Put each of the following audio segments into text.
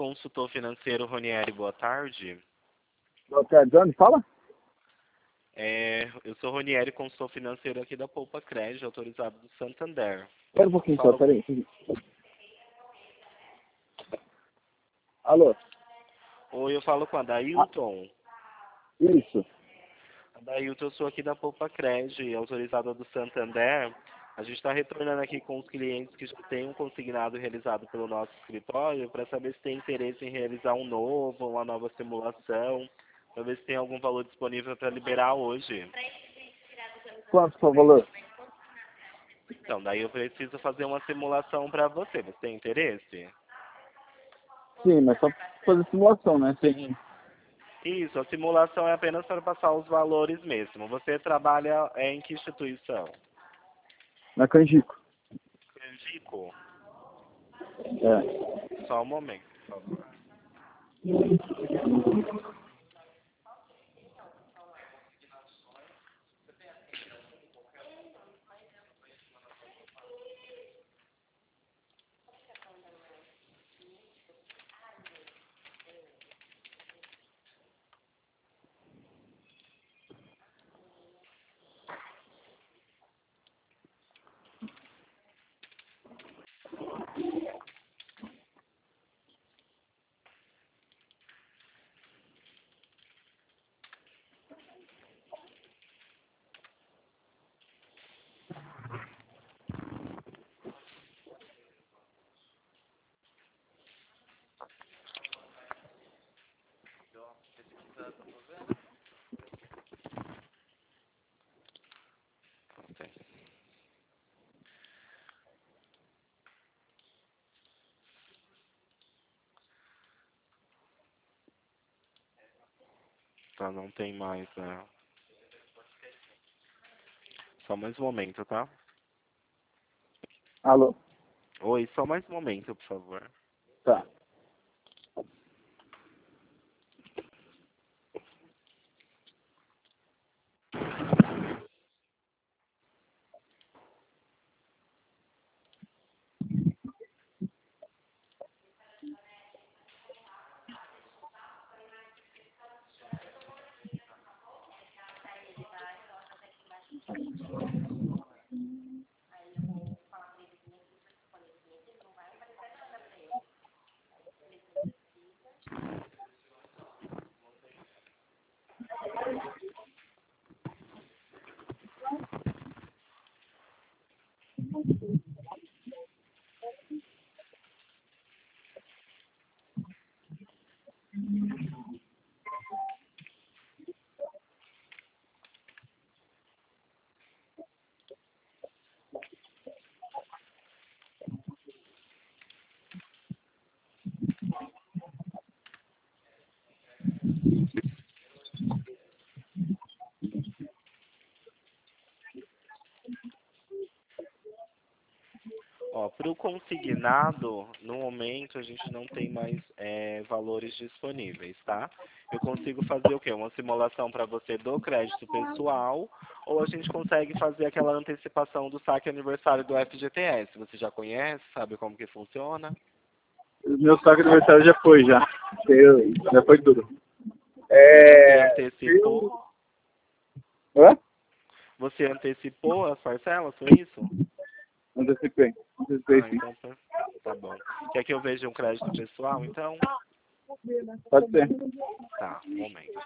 consultor financeiro Ronieri, boa tarde. Boa tarde, onde fala? Eu sou Ronieri, consultor financeiro aqui da Poupa Crédito, autorizado do Santander. Espera um pouquinho só, peraí. Alô? Oi, eu falo com a Dailton. Isso. A Dailton, eu sou aqui da Poupa Crédito, autorizada do Santander. A gente está retornando aqui com os clientes que já têm um consignado realizado pelo nosso escritório para saber se tem interesse em realizar um novo, uma nova simulação, para ver se tem algum valor disponível para liberar hoje. Quanto foi o valor? Então, daí eu preciso fazer uma simulação para você. Você tem interesse? Sim, mas só fazer simulação, né? Sem... Isso, a simulação é apenas para passar os valores mesmo. Você trabalha em que instituição? Na Canjico. Canjico? É. Só um momento, por favor. Tá, não tem mais, né? Só mais um momento, tá? Alô? Oi, só mais um momento, por favor. Tá. Ó, para o consignado, no momento a gente não tem mais valores disponíveis, tá? Eu consigo fazer o quê? Uma simulação para você do crédito pessoal, ou a gente consegue fazer aquela antecipação do saque aniversário do FGTS. Você já conhece? Sabe como que funciona? O meu saco de aniversário já foi, já. Já foi tudo. Você É... antecipou? Hã? Você antecipou as parcelas, foi isso? Antecipei. Antecipei, Ah, sim. então tá bom. Quer que eu veja um crédito pessoal, então? Pode ser. Tá, um momento.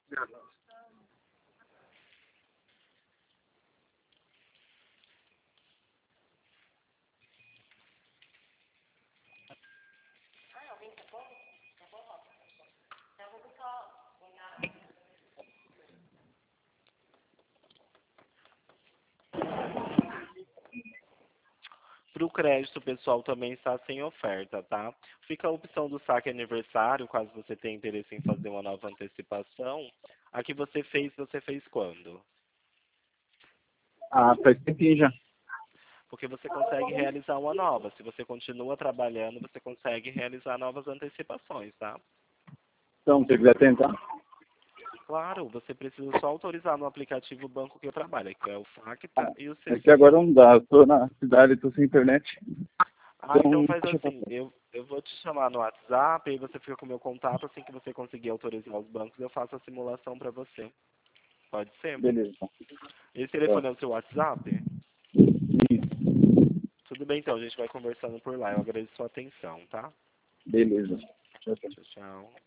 Para o crédito, pessoal, também está sem oferta, tá? Fica a opção do saque aniversário, caso você tenha interesse em fazer uma nova antecipação. A que você fez quando? Ah, faz tempinho já. Porque você consegue realizar uma nova. Se você continua trabalhando, você consegue realizar novas antecipações, tá? Então, se você quiser tentar. Claro, você precisa só autorizar no aplicativo o banco que eu trabalho, que é o Facta e o É que C6. agora não dá. Eu tô na cidade, tô sem internet. Ah, então Então, faz deixa eu assim, passar. eu vou te chamar no WhatsApp, aí você fica com o meu contato, assim que você conseguir autorizar os bancos, eu faço a simulação para você. Pode ser? Beleza, então. Esse Tá. telefone é o seu WhatsApp? Isso. Tudo bem, então, a gente vai conversando por lá. Eu agradeço a sua atenção, tá? Beleza. Tchau, tchau. Tchau, tchau.